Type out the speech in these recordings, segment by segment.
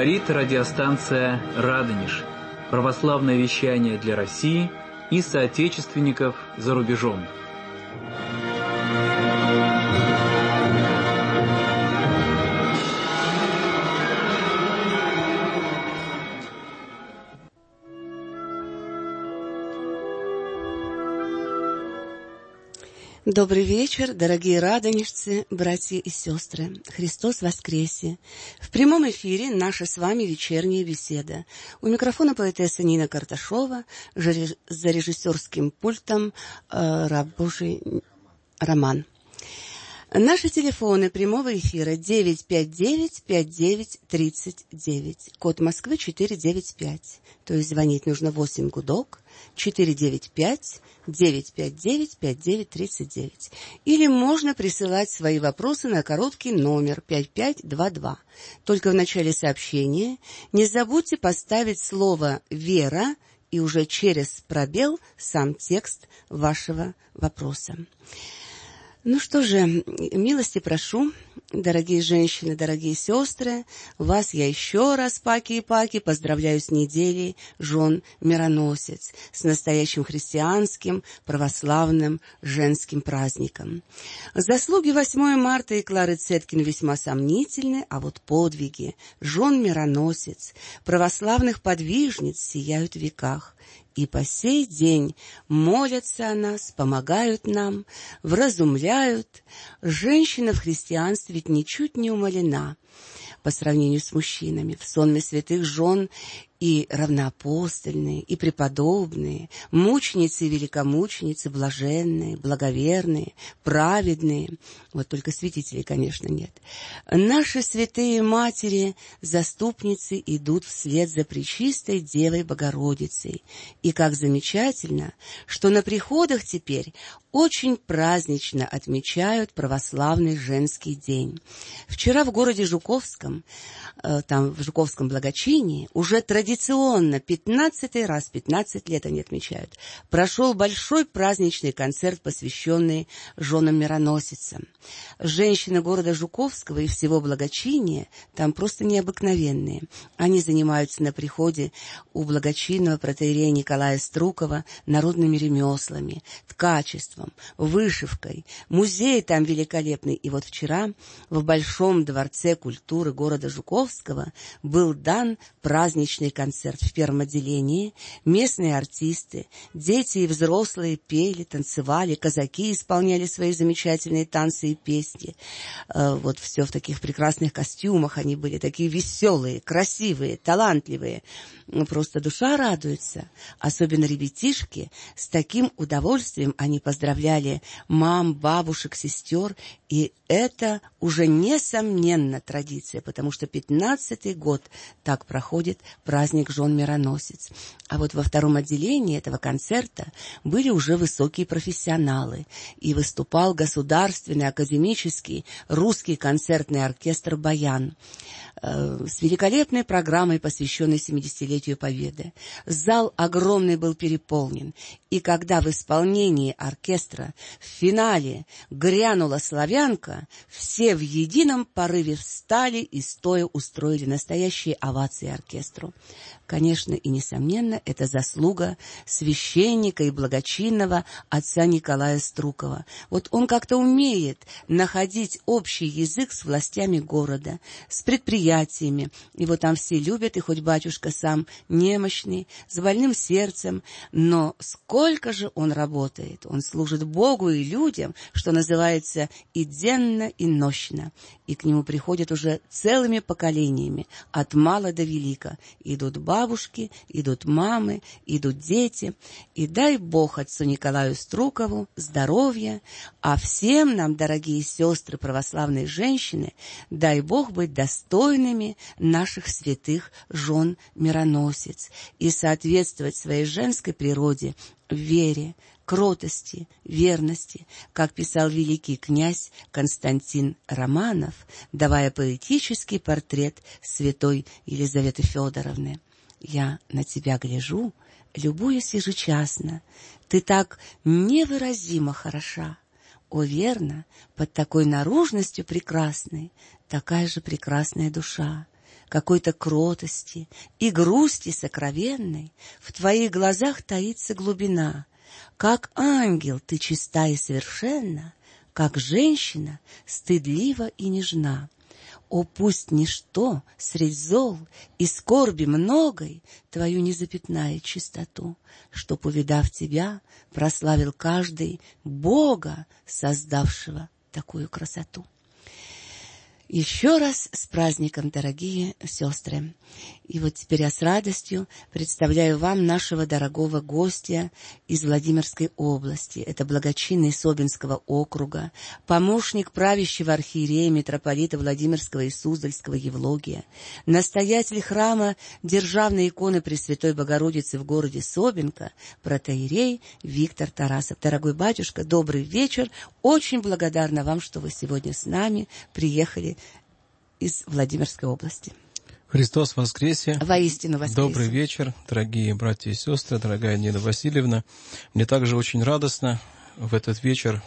Говорит радиостанция «Радонеж». Православное вещание для России и соотечественников за рубежом. Добрый вечер, дорогие радонежцы, братья и сестры. Христос воскресе! В прямом эфире наша с вами вечерняя беседа. У микрофона поэтесса Нина Карташова, за режиссерским пультом раб Божий Роман. Наши телефоны прямого эфира 959-5939, код Москвы 495. То есть звонить нужно 8 гудок 495-959-5939. Или можно присылать свои вопросы на короткий номер 5522. Только в начале сообщения не забудьте поставить слово «Вера» и уже через пробел сам текст вашего вопроса. Ну что же, милости прошу, дорогие женщины, дорогие сестры, вас я еще раз, паки и паки, поздравляю с неделей жен Мироносец, с настоящим христианским, православным, женским праздником. Заслуги 8 марта и Клары Цеткин весьма сомнительны, а вот подвиги жен Мироносец, православных подвижниц сияют в веках. И по сей день молятся о нас, помогают нам, вразумляют. Женщина в христианстве ведь ничуть не умалена по сравнению с мужчинами. В сонме святых жен и равноапостольные, и преподобные, мученицы и великомученицы, блаженные, благоверные, праведные. Вот только святителей, конечно, нет. Наши святые матери, заступницы, идут вслед за Пречистой Девой Богородицей. И как замечательно, что на приходах теперь очень празднично отмечают православный женский день. Вчера в городе Жуковском, там в Жуковском благочинии, уже традиционно 15-й раз, 15 лет они отмечают, прошел большой праздничный концерт, посвященный женам мироносицам. Женщины города Жуковского и всего благочиния там просто необыкновенные. Они занимаются на приходе у благочинного протоиерея Николая Струкова народными ремеслами, ткачеством, вышивкой. Музей там великолепный. И вот вчера в Большом дворце культуры города Жуковского был дан праздничный концерт. В первом отделении местные артисты, дети и взрослые пели, танцевали, казаки исполняли свои замечательные танцы и песни. Вот все в таких прекрасных костюмах. Они были такие веселые, красивые, талантливые. Просто душа радуется. Особенно ребятишки. С таким удовольствием они поздравляли мам, бабушек, сестер. И это уже несомненно традиция, потому что 15-й год так проходит праздник жен Мироносец. А вот во втором отделении этого концерта были уже высокие профессионалы. И выступал государственный, академический русский концертный оркестр «Баян» с великолепной программой, посвященной 70-летию Победы. Зал огромный был переполнен. И когда в исполнении оркестра в финале грянула славянка, все в едином порыве встали и стоя устроили настоящие овации оркестру. Конечно и несомненно, это заслуга священника и благочинного отца Николая Струкова. Вот он как-то умеет находить общий язык с властями города, с предприятиями. Его там все любят, и хоть батюшка сам немощный, с больным сердцем, но сколько же он работает. Он служит Богу и людям, что называется, и денно, и нощно. И к нему приходят уже целыми поколениями, от мала до велика. Идут бабушки, идут мамы, идут дети. И дай Бог отцу Николаю Струкову здоровья, а всем нам, дорогие сестры, православные женщины, дай Бог быть достойными наших святых жен мироносец и соответствовать своей женской природе в вере, кротости, верности, как писал великий князь Константин Романов, давая поэтический портрет святой Елизаветы Федоровны. «Я на тебя гляжу, любуюсь ежечасно, ты так невыразимо хороша. О, верно, под такой наружностью прекрасной такая же прекрасная душа. какой-то кротости и грусти сокровенной, в твоих глазах таится глубина. Как ангел ты чиста и совершенна, как женщина стыдлива и нежна. О, пусть ничто средь зол и скорби многой твою не запятнает чистоту, чтоб, увидав тебя, прославил каждый Бога, создавшего такую красоту. Еще раз с праздником, дорогие сестры! И вот теперь я с радостью представляю вам нашего дорогого гостя из Владимирской области. Это благочинный Собинского округа, помощник правящего архиерея митрополита Владимирского и Суздальского Евлогия, настоятель храма Державной иконы Пресвятой Богородицы в городе Собинка, протоиерей Виктор Тарасов. Дорогой батюшка, добрый вечер. Очень благодарна вам, что вы сегодня с нами приехали из Владимирской области. Христос воскресе! Воистину воскресе! Добрый вечер, дорогие братья и сестры, дорогая Нина Васильевна. Мне также очень радостно в этот вечер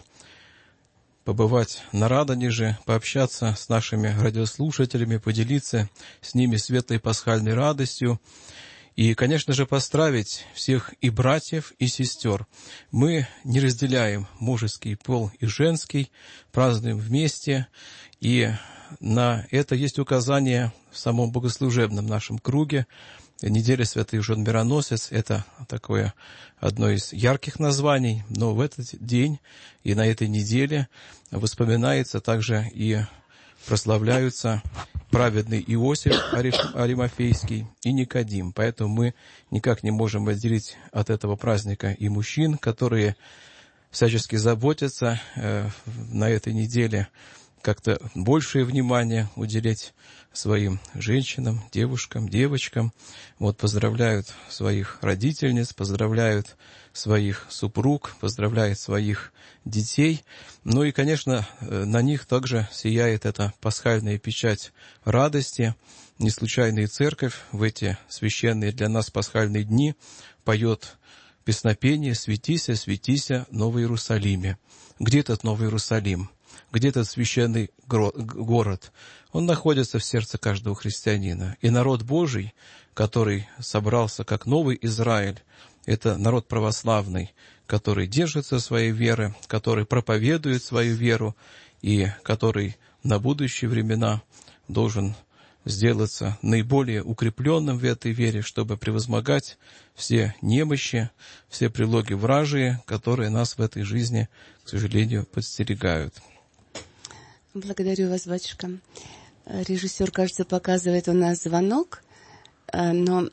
побывать на Радонеже, пообщаться с нашими радиослушателями, поделиться с ними светлой пасхальной радостью и, конечно же, поздравить всех и братьев, и сестер. Мы не разделяем мужеский пол и женский, празднуем вместе, и на это есть указание в самом богослужебном нашем круге. Неделя святых жен мироносец — это такое одно из ярких названий, но в этот день и на этой неделе вспоминается также и прославляются праведный Иосиф Аримафейский и Никодим. Поэтому мы никак не можем отделить от этого праздника и мужчин, которые всячески заботятся на этой неделе как-то большее внимание уделять своим женщинам, девушкам, девочкам. Вот поздравляют своих родительниц, поздравляют своих супруг, поздравляют своих детей. Ну и, конечно, на них также сияет эта пасхальная печать радости. Не случайно и церковь в эти священные для нас пасхальные дни поет песнопение «Светися, светися, Новый Иерусалиме». Где этот Новый Иерусалим? Где этот священный город? Он находится в сердце каждого христианина. И народ Божий, который собрался как новый Израиль, это народ православный, который держится своей веры, который проповедует свою веру и который на будущие времена должен сделаться наиболее укрепленным в этой вере, чтобы превозмогать все немощи, все прилоги вражьи, которые нас в этой жизни, к сожалению, подстерегают. Благодарю вас, батюшка. Режиссер, кажется, показывает у нас звонок, но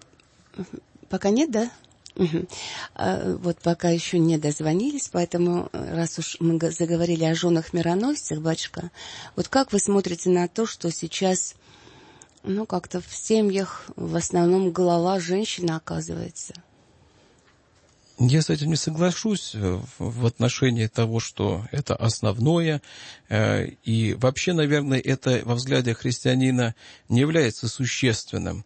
пока нет, да? Угу. Вот пока еще не дозвонились, поэтому, раз уж мы заговорили о женах-мироносцах, батюшка, вот как вы смотрите на то, что сейчас, как-то в семьях в основном голова женщины оказывается? Я с этим не соглашусь в отношении того, что это основное. И вообще, наверное, это во взгляде христианина не является существенным.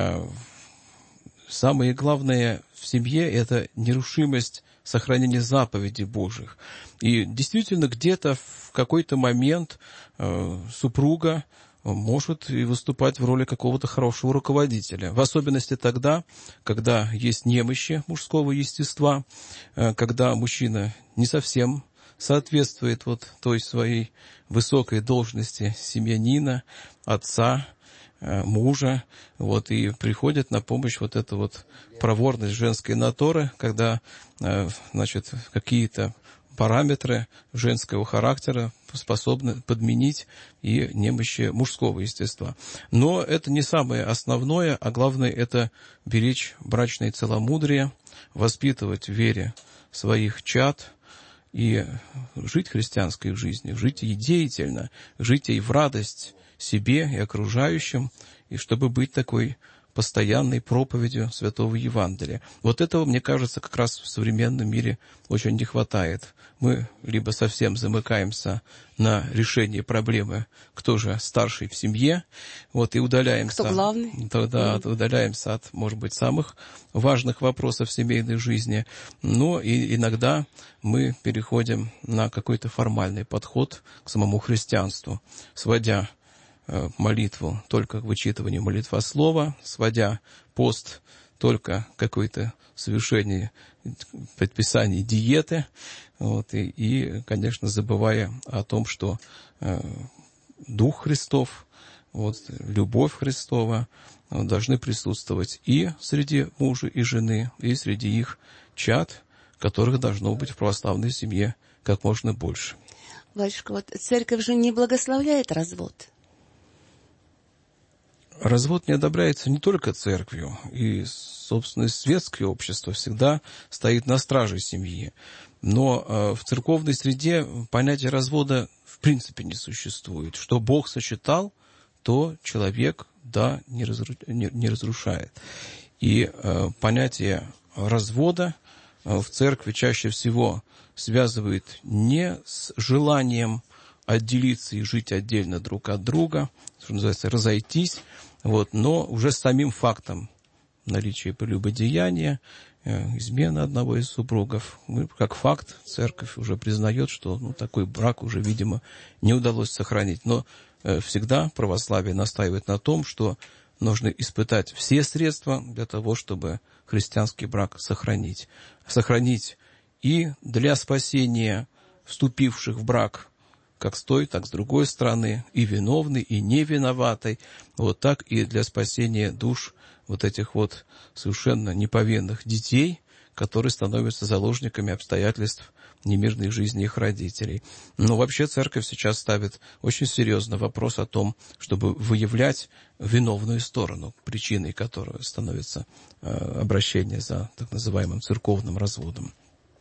Самое главное в семье — это нерушимость сохранения заповедей Божьих. И действительно, где-то в какой-то момент супруга может и выступать в роли какого-то хорошего руководителя. В особенности тогда, когда есть немощи мужского естества, когда мужчина не совсем соответствует той своей высокой должности семьянина, отца, мужа, и приходит на помощь эта проворность женской натуры, когда, какие-то параметры женского характера способны подменить и немощи мужского естества. Но это не самое основное, а главное — это беречь брачное целомудрие, воспитывать в вере своих чад и жить христианской жизнью, жить ей деятельно, жить ей в радость себе и окружающим, и чтобы быть такой постоянной проповедью Святого Евангелия. Этого, мне кажется, как раз в современном мире очень не хватает. Мы либо совсем замыкаемся на решении проблемы, кто же старший в семье, и удаляемся... Кто главный? Удаляемся от, может быть, самых важных вопросов семейной жизни. Но и иногда мы переходим на какой-то формальный подход к самому христианству, сводя молитву только к вычитыванию молитвослова, сводя пост только к какой-то совершению предписаний диеты, и, конечно, забывая о том, что Дух Христов, любовь Христова должны присутствовать и среди мужа и жены, и среди их чад, которых должно быть в православной семье как можно больше. Батюшка, церковь же не благословляет развод. Развод не одобряется не только церковью, и, собственно, светское общество всегда стоит на страже семьи. Но в церковной среде понятия развода в принципе не существует. Что Бог сочетал, то человек, не разрушает. И понятие развода в церкви чаще всего связывает не с желанием отделиться и жить отдельно друг от друга, что называется, разойтись, но уже с самим фактом наличия прелюбодеяния, измены одного из супругов. Как факт церковь уже признает, что такой брак уже, видимо, не удалось сохранить. Но всегда православие настаивает на том, что нужно испытать все средства для того, чтобы христианский брак сохранить. Сохранить и для спасения вступивших в брак как с той, так с другой стороны, и виновной, и невиноватой, так и для спасения душ этих совершенно неповинных детей, которые становятся заложниками обстоятельств немирной жизни их родителей. Но вообще церковь сейчас ставит очень серьезно вопрос о том, чтобы выявлять виновную сторону, причиной которой становится обращение за так называемым церковным разводом.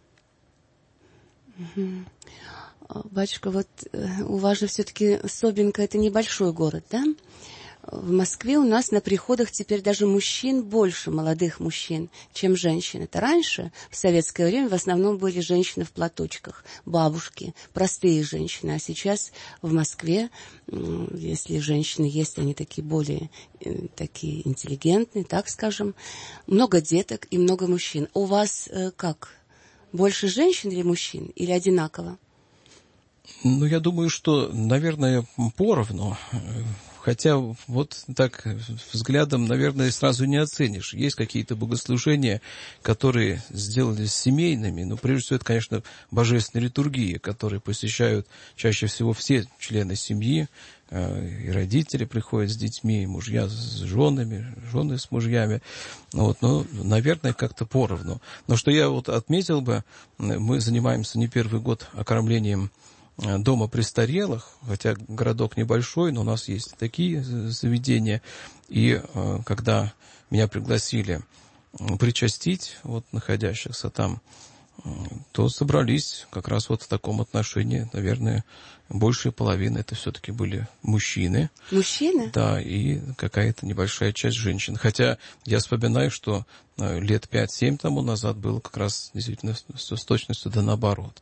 Батюшка, у вас же все-таки Собинка — это небольшой город, да? В Москве у нас на приходах теперь даже мужчин больше, молодых мужчин, чем женщин. Это раньше, в советское время, в основном были женщины в платочках, бабушки, простые женщины. А сейчас в Москве, если женщины есть, они такие более такие интеллигентные, так скажем, много деток и много мужчин. У вас как? Больше женщин или мужчин? Или одинаково? Я думаю, что, наверное, поровну. Хотя так взглядом, наверное, сразу не оценишь. Есть какие-то богослужения, которые сделались семейными. Но прежде всего, это, конечно, божественная литургия, которые посещают чаще всего все члены семьи. И родители приходят с детьми, и мужья с женами, жены с мужьями. Но, наверное, как-то поровну. Но что я отметил бы, мы занимаемся не первый год окормлением дома престарелых, хотя городок небольшой, но у нас есть такие заведения. И когда меня пригласили причастить находящихся там, то собрались как раз в таком отношении, наверное, большая половина это все-таки были мужчины. Мужчины? Да, и какая-то небольшая часть женщин. Хотя я вспоминаю, что лет 5-7 тому назад было как раз действительно с точностью да наоборот.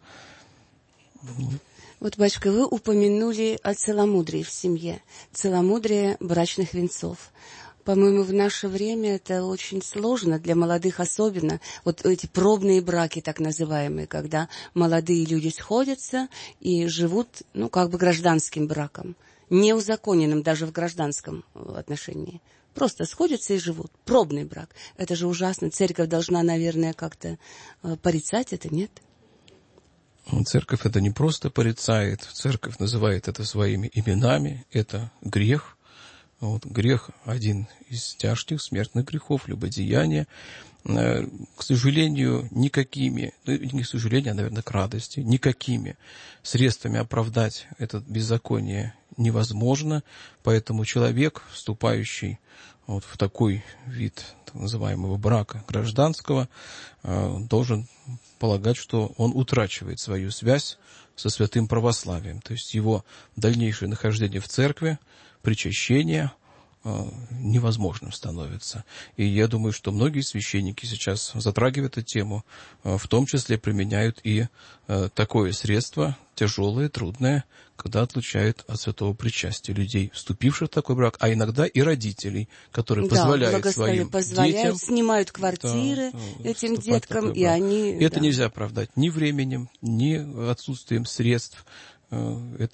Батюшка, вы упомянули о целомудрии в семье, целомудрие брачных венцов. По-моему, в наше время это очень сложно, для молодых особенно. Эти пробные браки, так называемые, когда молодые люди сходятся и живут, как бы гражданским браком, неузаконенным даже в гражданском отношении. Просто сходятся и живут. Пробный брак. Это же ужасно. Церковь должна, наверное, как-то порицать это, нет? Церковь это не просто порицает, церковь называет это своими именами, это грех. Грех один из тяжких смертных грехов, любодеяние. К сожалению, никакими, не к сожалению, а, наверное, к радости, никакими средствами оправдать это беззаконие невозможно. Поэтому человек, вступающий в такой вид так называемого брака гражданского, должен полагать, что он утрачивает свою связь со святым православием. То есть его дальнейшее нахождение в церкви, причащение невозможным становится. И я думаю, что многие священники сейчас, затрагивая эту тему, в том числе применяют и такое средство, тяжелое, трудное, когда отлучают от святого причастия людей, вступивших в такой брак, а иногда и родителей, которые позволяют своим детям, снимают квартиры этим деткам, и они... Это нельзя оправдать ни временем, ни отсутствием средств. Это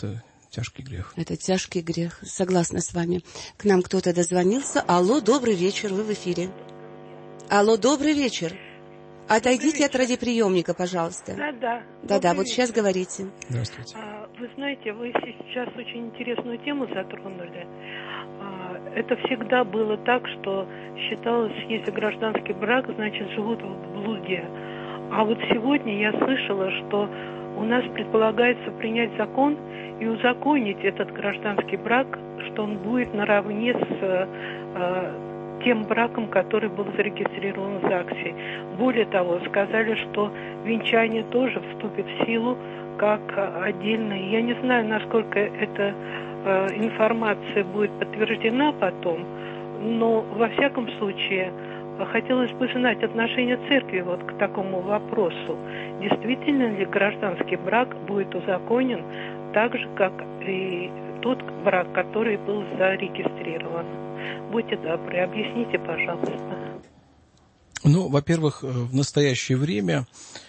тяжкий грех. Это тяжкий грех. Согласна с вами. К нам кто-то дозвонился. Алло, добрый вечер, вы в эфире. Алло, добрый вечер. Отойдите от радиоприемника, пожалуйста. Да, вот сейчас говорите. Здравствуйте. Вы знаете, вы сейчас очень интересную тему затронули. Это всегда было так, что считалось, если гражданский брак, значит, живут в блуде. А вот сегодня я слышала, что у нас предполагается принять закон и узаконить этот гражданский брак, что он будет наравне с тем браком, который был зарегистрирован в ЗАГСе. Более того, сказали, что венчание тоже вступит в силу как отдельное. Я не знаю, насколько эта информация будет подтверждена потом, но во всяком случае хотелось бы знать отношение церкви вот к такому вопросу. Действительно ли гражданский брак будет узаконен так же, как и тот брак, который был зарегистрирован? Будьте добры, объясните, пожалуйста. Ну, во-первых, в настоящее время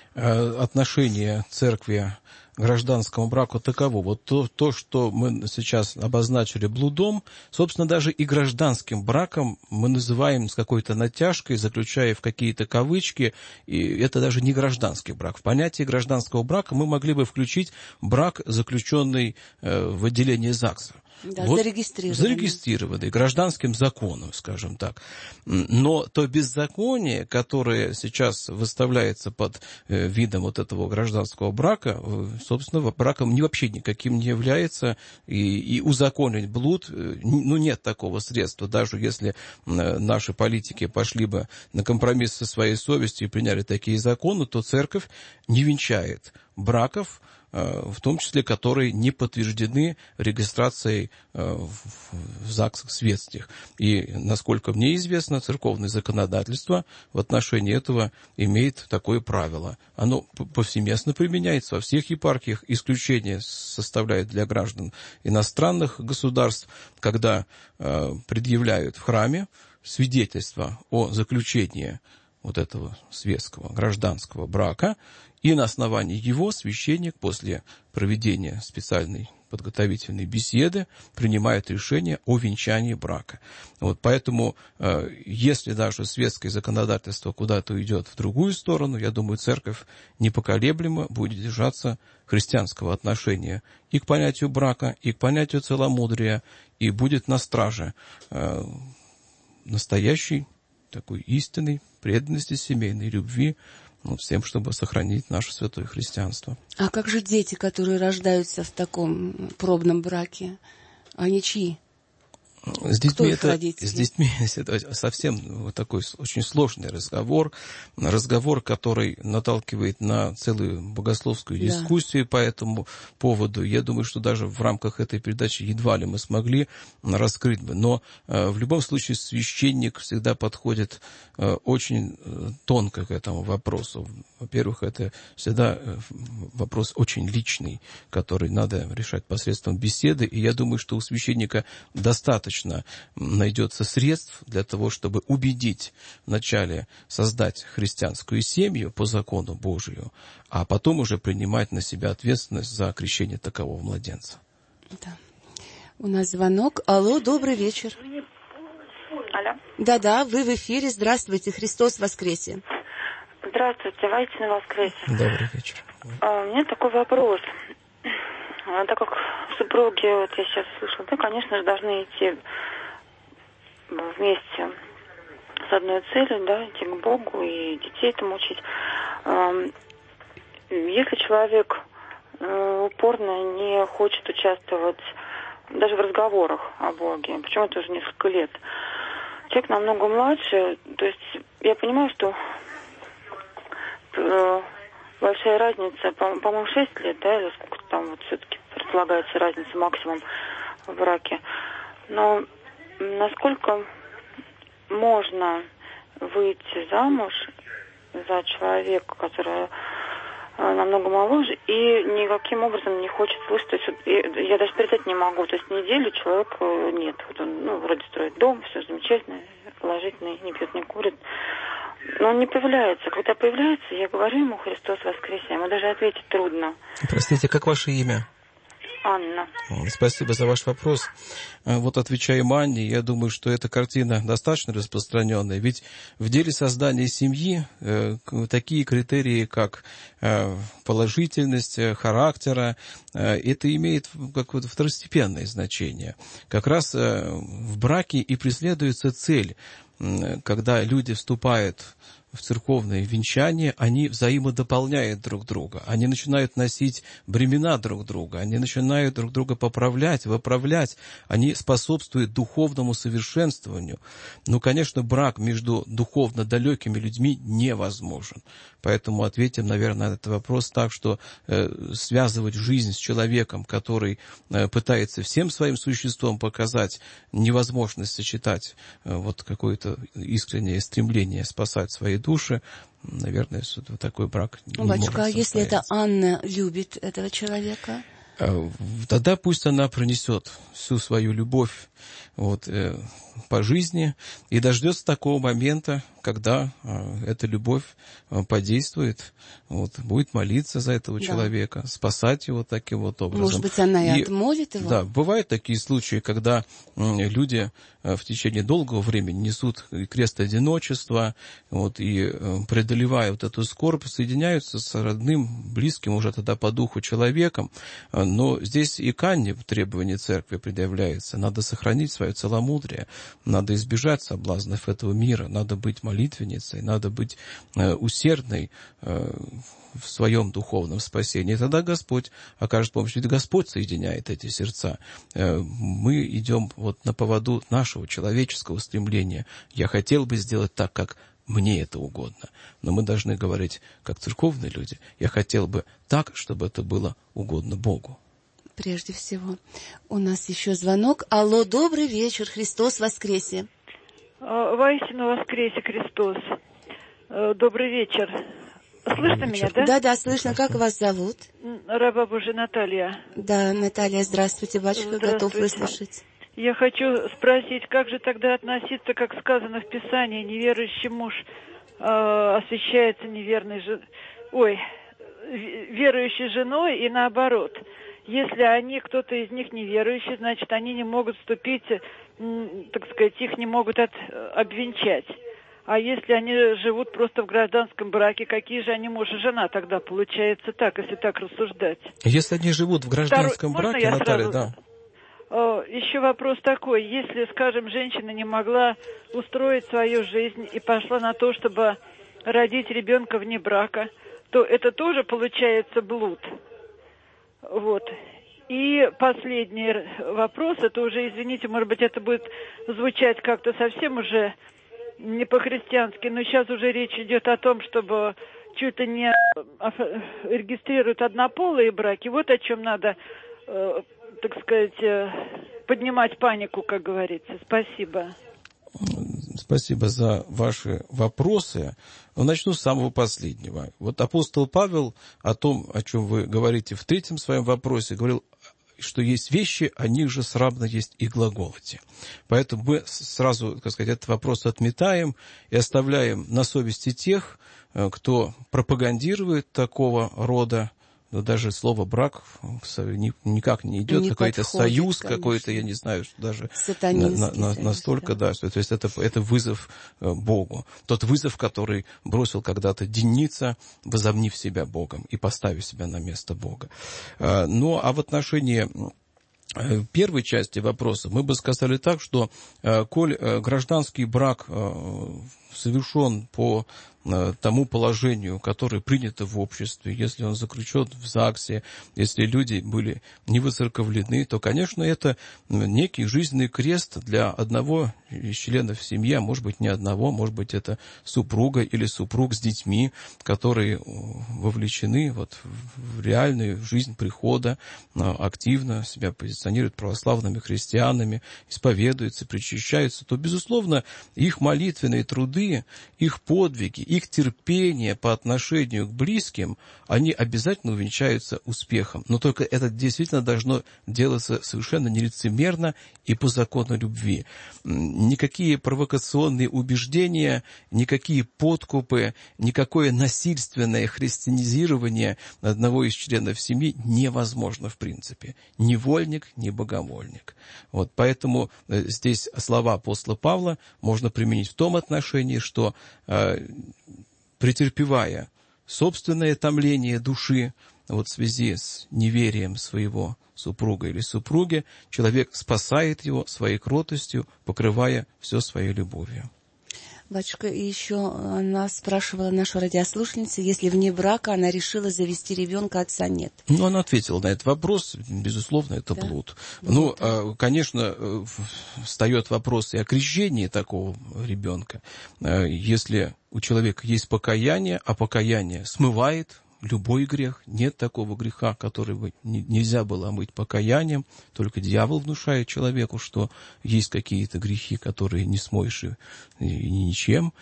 отношение церкви к гражданскому браку таково. Вот то, что мы сейчас обозначили блудом, собственно, даже и гражданским браком мы называем с какой-то натяжкой, заключая в какие-то кавычки, и это даже не гражданский брак. В понятие гражданского брака мы могли бы включить брак, заключенный в отделении ЗАГСа. Да, вот зарегистрированный гражданским законом, скажем так. Но то беззаконие, которое сейчас выставляется под видом вот этого гражданского брака, собственно, браком вообще никаким не является, и узаконить блуд, ну, нет такого средства. Даже если наши политики пошли бы на компромисс со своей совестью и приняли такие законы, то церковь не венчает браков, в том числе, которые не подтверждены регистрацией в ЗАГСах светских. И, насколько мне известно, церковное законодательство в отношении этого имеет такое правило. Оно повсеместно применяется во всех епархиях. Исключение составляет для граждан иностранных государств, когда предъявляют в храме свидетельство о заключении вот этого светского гражданского брака, и на основании его священник после проведения специальной подготовительной беседы принимает решение о венчании брака. Вот поэтому, если даже светское законодательство куда-то идет в другую сторону, я думаю, церковь непоколеблемо будет держаться христианского отношения и к понятию брака, и к понятию целомудрия, и будет на страже настоящей такой истинной преданности, семейной любви, с тем, чтобы сохранить наше святое христианство. А как же дети, которые рождаются в таком пробном браке? Они чьи? С детьми это совсем вот такой очень сложный разговор, который наталкивает на целую богословскую дискуссию по этому поводу. Я думаю, что даже в рамках этой передачи едва ли мы смогли раскрыть бы. Но в любом случае священник всегда подходит очень тонко к этому вопросу. Во-первых, это всегда вопрос очень личный, который надо решать посредством беседы. И я думаю, что у священника достаточно найдется средств для того, чтобы убедить вначале создать христианскую семью по закону Божию, а потом уже принимать на себя ответственность за крещение такового младенца. Да. У нас звонок. Алло, добрый вечер. Алло. Да-да, вы в эфире. Здравствуйте, Христос воскресе. Здравствуйте, воистину воскресе. Добрый вечер. У меня такой вопрос. Так как супруги, вот я сейчас слышала, да, конечно же, должны идти вместе с одной целью, да, идти к Богу и детей этому учить. Если человек упорно не хочет участвовать даже в разговорах о Боге, причем это уже несколько лет, человек намного младше, то есть я понимаю, что большая разница, по-моему, 6 лет, да, или сколько там вот все-таки предполагается разница максимум в браке. Но насколько можно выйти замуж за человека, который намного моложе, и никаким образом не хочет слышать, то есть я даже представить не могу, то есть неделю человека нет, вот он, вроде строит дом, все замечательно, положительно, не пьет, не курит, но он не появляется. Когда появляется, я говорю ему: Христос воскресе, ему даже ответить трудно. Простите, как ваше имя? Анна. Спасибо за ваш вопрос. Вот отвечаем Анне, я думаю, что эта картина достаточно распространенная, ведь в деле создания семьи такие критерии, как положительность характера, это имеет какое-то второстепенное значение. Как раз в браке и преследуется цель, когда люди вступают в церковное венчание, они взаимодополняют друг друга, они начинают носить бремена друг друга, они начинают друг друга поправлять, выправлять, они способствуют духовному совершенствованию. Но, конечно, брак между духовно далекими людьми невозможен. Поэтому ответим, наверное, на этот вопрос так, что связывать жизнь с человеком, который пытается всем своим существом показать невозможность сочетать вот какое-то искреннее стремление спасать свои души, наверное, такой брак не может состояться. Батюшка, а если эта Анна любит этого человека? Тогда пусть она пронесет всю свою любовь по жизни и дождется такого момента, когда эта любовь подействует, будет молиться за этого человека, спасать его таким вот образом. Может быть, она и отмолит его? Да, бывают такие случаи, когда люди в течение долгого времени несут крест одиночества, и преодолевая эту скорбь, соединяются с родным, близким уже тогда по духу человеком. Но здесь и к Анне требование церкви предъявляется. Надо сохранить свое целомудрие, надо избежать соблазнов этого мира, надо быть молитвенницей, надо быть усердной в своем духовном спасении. И тогда Господь окажет помощь. Ведь Господь соединяет эти сердца. Мы идем на поводу нашего человеческого стремления. Я хотел бы сделать так, как мне это угодно. Но мы должны говорить, как церковные люди, я хотел бы так, чтобы это было угодно Богу. Прежде всего, у нас еще звонок. Алло, добрый вечер, Христос воскресе. Воистину воскресе Христос. Добрый вечер. Слышно меня, да? Да, слышно. Как вас зовут? Раба Божия Наталья. Да, Наталья, здравствуйте, батюшка, готов выслушать. Я хочу спросить, как же тогда относиться, как сказано в Писании, неверующий муж освящается верующей женой и наоборот. Если кто-то из них неверующий, значит, они не могут вступить, так сказать, их не могут обвенчать. А если они живут просто в гражданском браке, какие же они муж и жена тогда, получается так, если так рассуждать? Если они живут в гражданском браке, Наталья, да. Еще вопрос такой. Если, скажем, женщина не могла устроить свою жизнь и пошла на то, чтобы родить ребенка вне брака, то это тоже получается блуд. И последний вопрос, это уже, извините, может быть, это будет звучать как-то совсем уже не по-христиански, но сейчас уже речь идет о том, чтобы чуть ли не регистрируют однополые браки. Вот о чем надо, так сказать, поднимать панику, как говорится. Спасибо. Спасибо за ваши вопросы. Начну с самого последнего. Апостол Павел о том, о чем вы говорите в третьем своем вопросе, говорил, что есть вещи, о них же сравно есть и глаголоте. Поэтому мы сразу, этот вопрос отметаем и оставляем на совести тех, кто пропагандирует такого рода, даже слово «брак» никак не идет, какой-то союз, конечно. Какой-то, я не знаю, что даже настолько, да, то есть это вызов Богу. Тот вызов, который бросил когда-то Деница, возомнив себя Богом и поставив себя на место Бога. А в отношении первой части вопроса мы бы сказали так, что коль гражданский брак совершен по тому положению, которое принято в обществе, если он заключен в ЗАГСе, если люди были не выцерковлены, то, конечно, это некий жизненный крест для одного из членов семьи, а может быть не одного, может быть это супруга или супруг с детьми, которые вовлечены в реальную жизнь прихода, активно себя позиционируют православными христианами, исповедуются, причащаются, то, безусловно, их молитвенные труды, их подвиги, их терпение по отношению к близким, они обязательно увенчаются успехом. Но только это действительно должно делаться совершенно нелицемерно и по закону любви. Никакие провокационные убеждения, никакие подкупы, никакое насильственное христианизирование одного из членов семьи невозможно в принципе. Ни вольник, ни богомольник. Вот, поэтому здесь слова апостола Павла можно применить в том отношении, что претерпевая собственное томление души вот в связи с неверием своего супруга или супруги, человек спасает его своей кротостью, покрывая все своей любовью. Батюшка, и еще она спрашивала, наша радиослушательница, если вне брака она решила завести ребенка, отца нет. Ну, она ответила на этот вопрос, безусловно, это блуд. Ну, конечно, встает вопрос и о крещении такого ребенка. Если у человека есть покаяние, а покаяние смывает любой грех, нет такого греха, который бы нельзя было омыть покаянием, только дьявол внушает человеку, что есть какие-то грехи, которые не смоешь и ничем,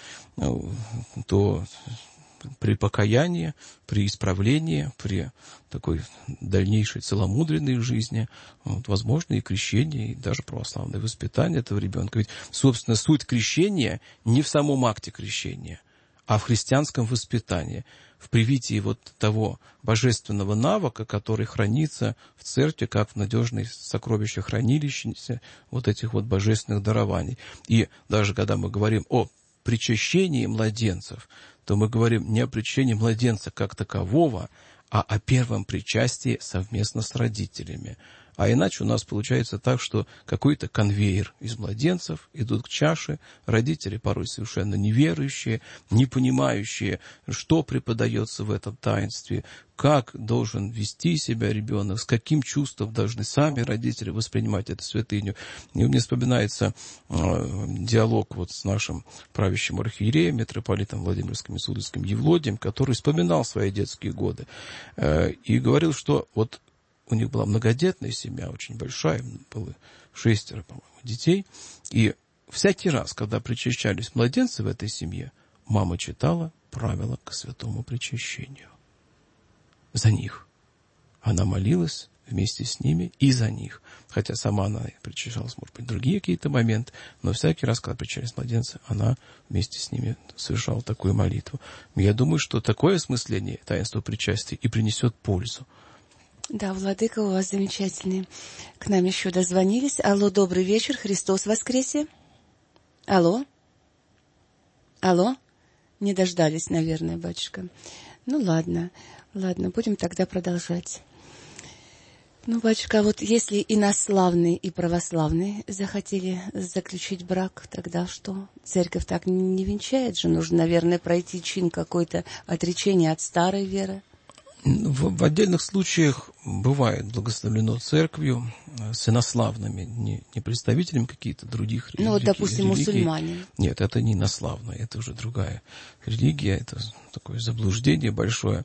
то при покаянии, при исправлении, при такой дальнейшей целомудренной жизни, возможно и крещение, и даже православное воспитание этого ребенка. Ведь, собственно, суть крещения не в самом акте крещения, а в христианском воспитании, в привитии вот того божественного навыка, который хранится в церкви, как в надежной сокровищехранилище вот этих вот божественных дарований. И даже когда мы говорим о причащении младенцев, то мы говорим не о причащении младенца как такового, а о первом причастии совместно с родителями. А иначе у нас получается так, что какой-то конвейер из младенцев идут к чаше, родители порой совершенно неверующие, не понимающие, что преподается в этом таинстве, как должен вести себя ребенок, с каким чувством должны сами родители воспринимать эту святыню. И мне вспоминается диалог вот с нашим правящим архиереем, митрополитом Владимирским и Суздальским Евлодием, который вспоминал свои детские годы и говорил, что вот у них была многодетная семья, очень большая, было 6, по-моему, детей. И всякий раз, когда причащались младенцы в этой семье, мама читала правила к святому причащению. За них. Она молилась вместе с ними и за них. Хотя сама она причащалась, может быть, в другие какие-то моменты, но всякий раз, когда причащались младенцы, она вместе с ними совершала такую молитву. Я думаю, что такое осмысление таинства причастия и принесет пользу. Да, владыка, у вас замечательный. К нам еще дозвонились. Алло, добрый вечер, Христос воскресе. Алло? Алло? Не дождались, наверное, батюшка. Ну, ладно, будем тогда продолжать. Ну, батюшка, вот если инославный и православный захотели заключить брак, тогда что? Церковь так не венчает же, нужно, наверное, пройти чин какой-то отречения от старой веры. В отдельных случаях бывает благословлено церковью с инославными, не представителями каких-то других религий. Ну, вот, допустим, мусульмане. Нет, это не инославное, это уже другая религия, это такое заблуждение большое.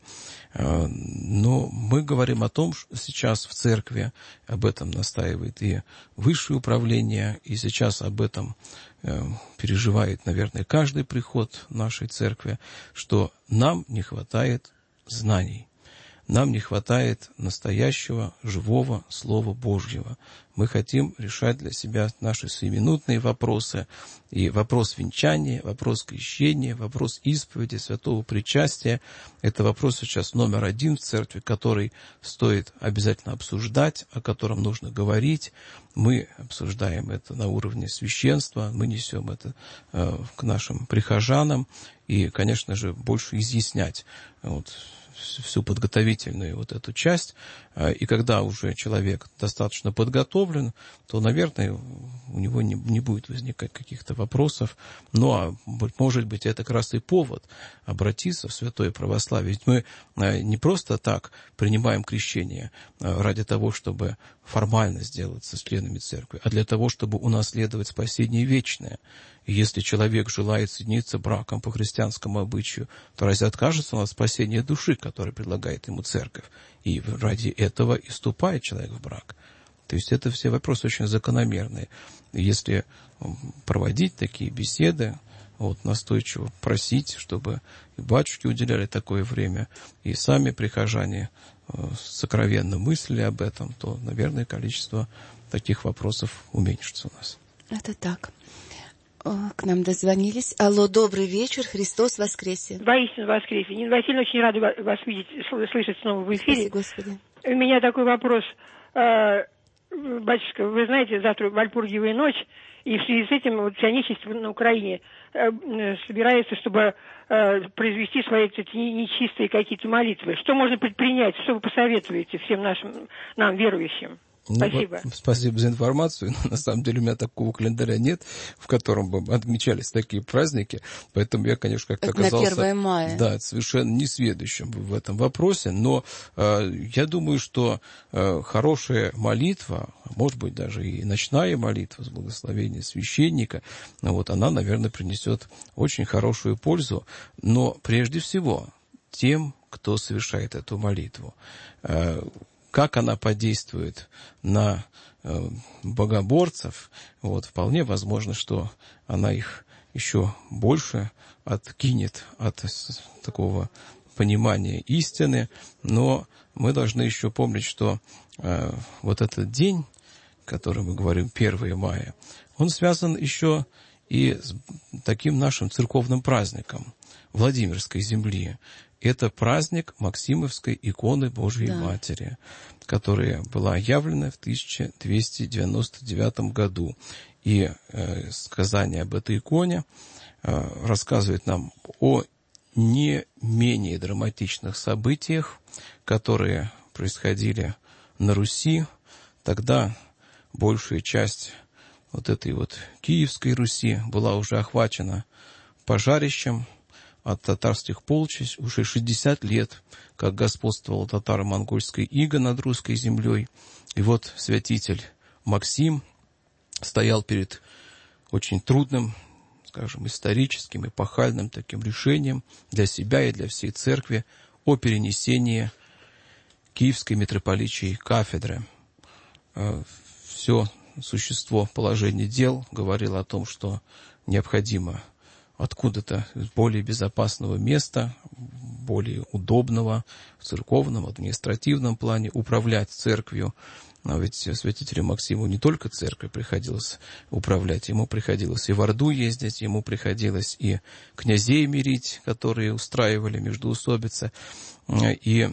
Но мы говорим о том, что сейчас в церкви об этом настаивает и высшее управление, и сейчас об этом переживает, наверное, каждый приход нашей церкви, что нам не хватает знаний. Нам не хватает настоящего, живого Слова Божьего. Мы хотим решать для себя наши сиюминутные вопросы. И вопрос венчания, вопрос крещения, вопрос исповеди, святого причастия. Это вопрос сейчас номер 1 в церкви, который стоит обязательно обсуждать, о котором нужно говорить. Мы обсуждаем это на уровне священства, мы несем это к нашим прихожанам. И, конечно же, больше изъяснять всю подготовительную вот эту часть. И когда уже человек достаточно подготовлен, то, наверное, у него не будет возникать каких-то вопросов. Ну, а может быть, это как раз и повод обратиться в святое православие. Ведь мы не просто так принимаем крещение ради того, чтобы формально сделаться членами церкви, а для того, чтобы унаследовать спасение вечное. И если человек желает соединиться браком по христианскому обычаю, то разве откажется он от спасения души, которое предлагает ему церковь? И ради этого и вступает человек в брак. То есть это все вопросы очень закономерные. Если проводить такие беседы настойчиво просить, чтобы и батюшки уделяли такое время, и сами прихожане сокровенно мыслили об этом, то, наверное, количество таких вопросов уменьшится у нас. Это так. К нам дозвонились. Алло, добрый вечер, Христос воскресе. Воистину воскресе. Нина Васильевна, очень рада вас видеть, слышать снова в эфире. Спасибо, Господи. У меня такой вопрос. Батюшка, вы знаете, завтра Вальпургиевая ночь, и в связи с этим вся нечисть на Украине собирается, чтобы произвести свои нечистые какие-то молитвы. Что можно предпринять? Что вы посоветуете всем нам верующим? Спасибо. Спасибо за информацию. На самом деле у меня такого календаря нет, в котором бы отмечались такие праздники. Поэтому я, конечно, как-то оказался... На 1 мая. Да, совершенно несведущим в этом вопросе. Но я думаю, что хорошая молитва, может быть, даже и ночная молитва с благословения священника, она, наверное, принесет очень хорошую пользу. Но прежде всего тем, кто совершает эту молитву. Как она подействует на богоборцев, вполне возможно, что она их еще больше откинет от такого понимания истины. Но мы должны еще помнить, что этот день, о котором мы говорим, 1 мая, он связан еще и с таким нашим церковным праздником Владимирской земли. Это праздник Максимовской иконы Божией Матери, которая была явлена в 1299 году. И сказание об этой иконе рассказывает нам о не менее драматичных событиях, которые происходили на Руси. Тогда большая часть этой Киевской Руси была уже охвачена пожарищем от татарских полчищ. Уже 60 лет, как господствовала татаро-монгольская ига над русской землей. И святитель Максим стоял перед очень трудным, скажем, историческим, эпохальным таким решением для себя и для всей церкви о перенесении Киевской митрополичьей кафедры. Все существо положения дел говорило о том, что необходимо откуда-то из более безопасного места, более удобного в церковном, административном плане управлять церковью. А ведь святителю Максиму не только церковь приходилось управлять, ему приходилось и в Орду ездить, ему приходилось и князей мирить, которые устраивали междоусобицы. И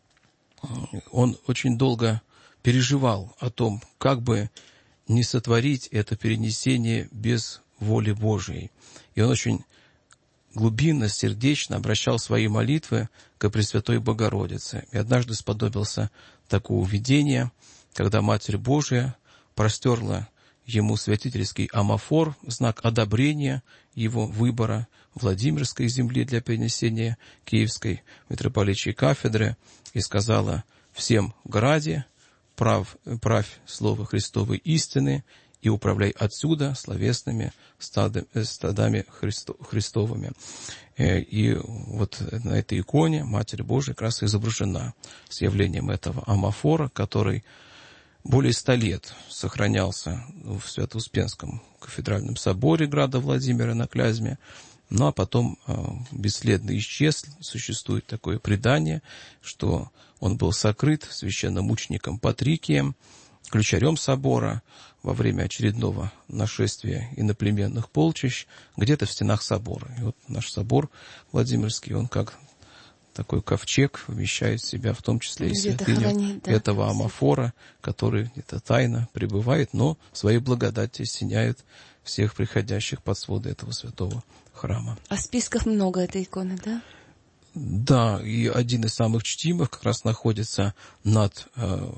он очень долго переживал о том, как бы не сотворить это перенесение без воли Божией. И он очень глубинно, сердечно обращал свои молитвы к Пресвятой Богородице. И однажды сподобился такого видения, когда Матерь Божия простерла ему святительский амафор, знак одобрения его выбора Владимирской земли для перенесения Киевской митрополичьей кафедры, и сказала: «Всем граде правь слово Христовой истины и управляй отсюда словесными стадами Христовыми». И на этой иконе Матерь Божия как раз изображена с явлением этого амафора, который более 100 лет сохранялся в Свято-Успенском кафедральном соборе града Владимира на Клязьме, а потом бесследно исчез. Существует такое предание, что он был сокрыт священномучеником Патрикием, ключарем собора, во время очередного нашествия иноплеменных полчищ где-то в стенах собора. И наш собор Владимирский, он как такой ковчег вмещает в себя в том числе и святыню этого амафора, который где-то тайно пребывает, но своей благодати осеняет всех приходящих под своды этого святого храма. А списков много этой иконы, да? Да, и один из самых чтимых как раз находится над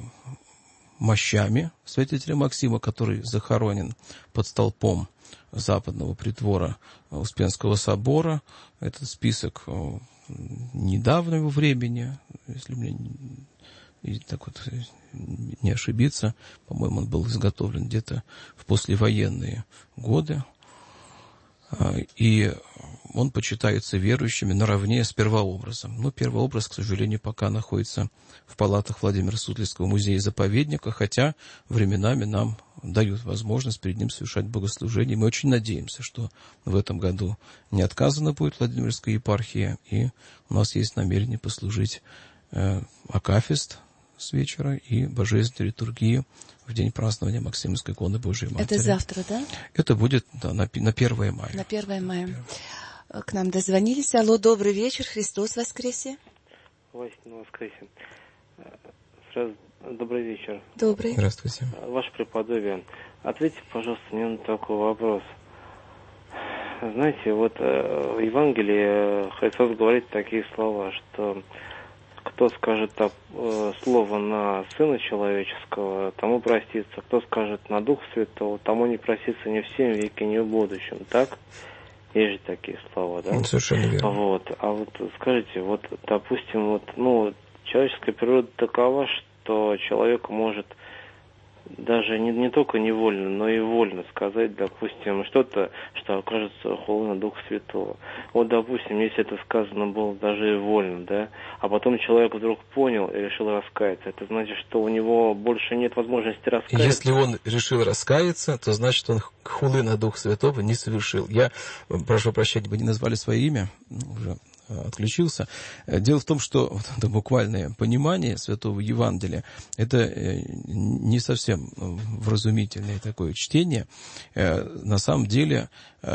мощами святителя Максима, который захоронен под столпом западного притвора Успенского собора. Этот список недавнего времени, если мне не ошибиться, по-моему, он был изготовлен где-то в послевоенные годы. И он почитается верующими наравне с первообразом. Но первообраз, к сожалению, пока находится в палатах Владимира Суздальского музея-заповедника, хотя временами нам дают возможность перед ним совершать богослужение. Мы очень надеемся, что в этом году не отказано будет Владимирская епархия, и у нас есть намерение послужить акафист с вечера и божественную литургию в день празднования Максимовской иконы Божией Матери. Это завтра, да? Это будет на 1 мая. На 1 мая. К нам дозвонились. Алло, добрый вечер. Христос воскресе. Воистину воскресе. Сразу добрый вечер. Добрый. Здравствуйте. Ваше преподобие, ответьте, пожалуйста, мне на такой вопрос. Знаете, вот в Евангелии Христос говорит такие слова, что кто скажет слово на Сына Человеческого, тому простится. Кто скажет на Духа Святого, тому не простится ни в сем веке, ни в будущем. Так? Есть же такие слова, да? Совершенно верно. Вот. А вот скажите, вот, допустим, человеческая природа такова, что человек может даже не только невольно, но и вольно сказать, допустим, что-то, что окажется хулой на Духа Святого. Вот, допустим, если это сказано было даже и вольно, да, а потом человек вдруг понял и решил раскаяться, это значит, что у него больше нет возможности раскаяться. Если он решил раскаяться, то значит, он хулы на Духа Святого не совершил. Я прошу прощения, вы не назвали свое имя, уже отключился. Дело в том, что это буквальное понимание Святого Евангелия, это не совсем вразумительное такое чтение. На самом деле,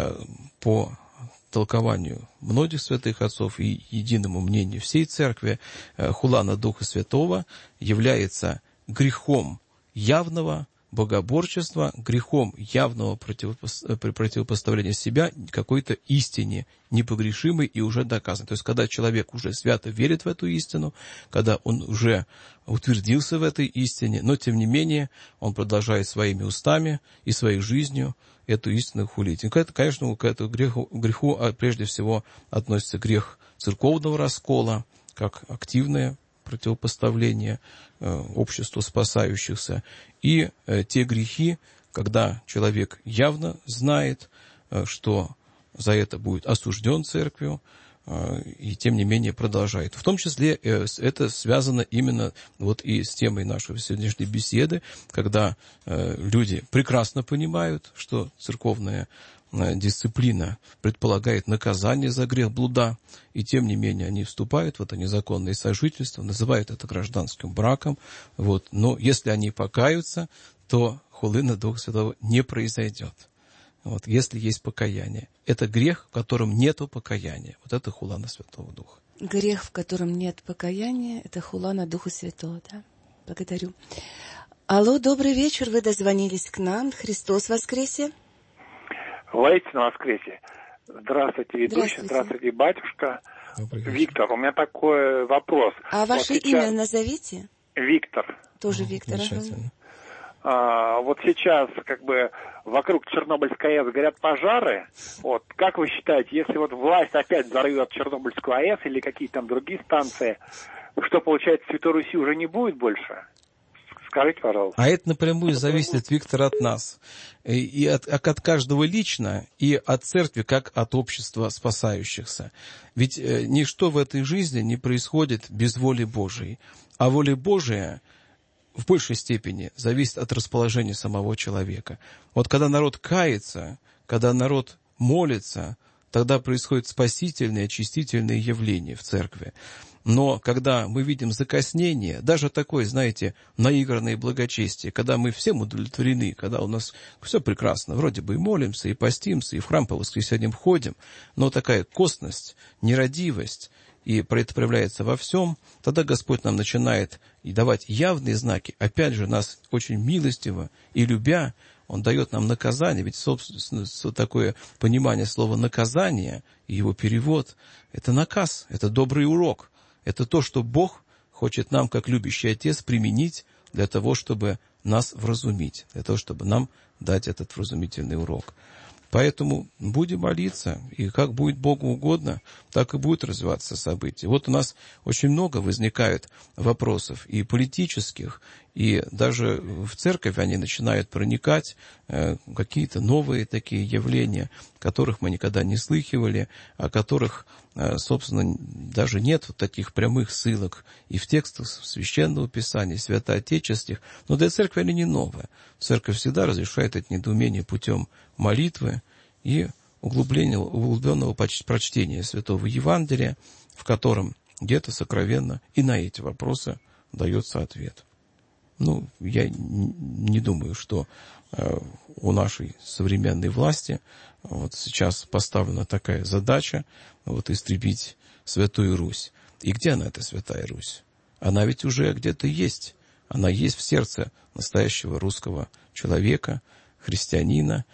по толкованию многих святых отцов и единому мнению всей Церкви, хула на Духа Святого является грехом явного богоборчества, грехом явного противопоставления себя какой-то истине непогрешимой и уже доказанной. То есть, когда человек уже свято верит в эту истину, когда он уже утвердился в этой истине, но, тем не менее, он продолжает своими устами и своей жизнью эту истину хулить. И, конечно, к этому греху прежде всего относится грех церковного раскола, как активное противопоставление обществу спасающихся, и те грехи, когда человек явно знает, что за это будет осужден церковью, и тем не менее продолжает. В том числе это связано именно вот и с темой нашей сегодняшней беседы, когда люди прекрасно понимают, что церковная дисциплина предполагает наказание за грех блуда, и тем не менее они вступают в это незаконное сожительство, называют это гражданским браком. Вот. Но если они покаются, то хулы на Духа Святого не произойдет. Вот. Если есть покаяние. Это грех, в котором нет покаяния. Вот это хула на Святого Духа. Грех, в котором нет покаяния, это хула на Духа Святого, да? Благодарю. Алло, добрый вечер, вы дозвонились к нам. Христос воскресе. Воистину воскресе. Здравствуйте, ведущий, здравствуйте, батюшка. Виктор, у меня такой вопрос. А ваше имя назовите? Виктор. Тоже Виктор. Вот сейчас вокруг Чернобыльской АЭС горят пожары. Вот, как вы считаете, если вот власть опять взорвет Чернобыльскую АЭС или какие-то там другие станции, что получается, Святой Руси уже не будет больше? Скажите, пожалуйста. А это напрямую зависит, Виктор, от нас. И от каждого лично, и от церкви, как от общества спасающихся. Ведь ничто в этой жизни не происходит без воли Божией. А воля Божия в большей степени зависит от расположения самого человека. Вот когда народ кается, когда народ молится, тогда происходит спасительное, очистительное явление в церкви. Но когда мы видим закоснение, даже такое, знаете, наигранное благочестие, когда мы всем удовлетворены, когда у нас все прекрасно, вроде бы и молимся, и постимся, и в храм по воскресеньям ходим, но такая костность, нерадивость, и это проявляется во всем, тогда Господь нам начинает и давать явные знаки, опять же, нас очень милостиво и любя, Он дает нам наказание, ведь, собственно, такое понимание слова «наказание» и его перевод – это наказ, это добрый урок. Это то, что Бог хочет нам, как любящий Отец, применить для того, чтобы нас вразумить, для того, чтобы нам дать этот вразумительный урок. Поэтому будем молиться, и как будет Богу угодно, так и будет развиваться события. Вот у нас очень много возникает вопросов и политических, И даже в церковь они начинают проникать, какие-то новые такие явления, которых мы никогда не слыхивали, о которых, собственно, даже нет вот таких прямых ссылок и в текстах Священного Писания, святоотеческих. Но для церкви они не новые. Церковь всегда разрешает это недоумение путем молитвы и углубленного прочтения Святого Евангелия, в котором где-то сокровенно и на эти вопросы дается ответ. Я не думаю, что у нашей современной власти вот сейчас поставлена такая задача истребить Святую Русь. И где она, эта Святая Русь? Она ведь уже где-то есть. Она есть в сердце настоящего русского человека, христианина,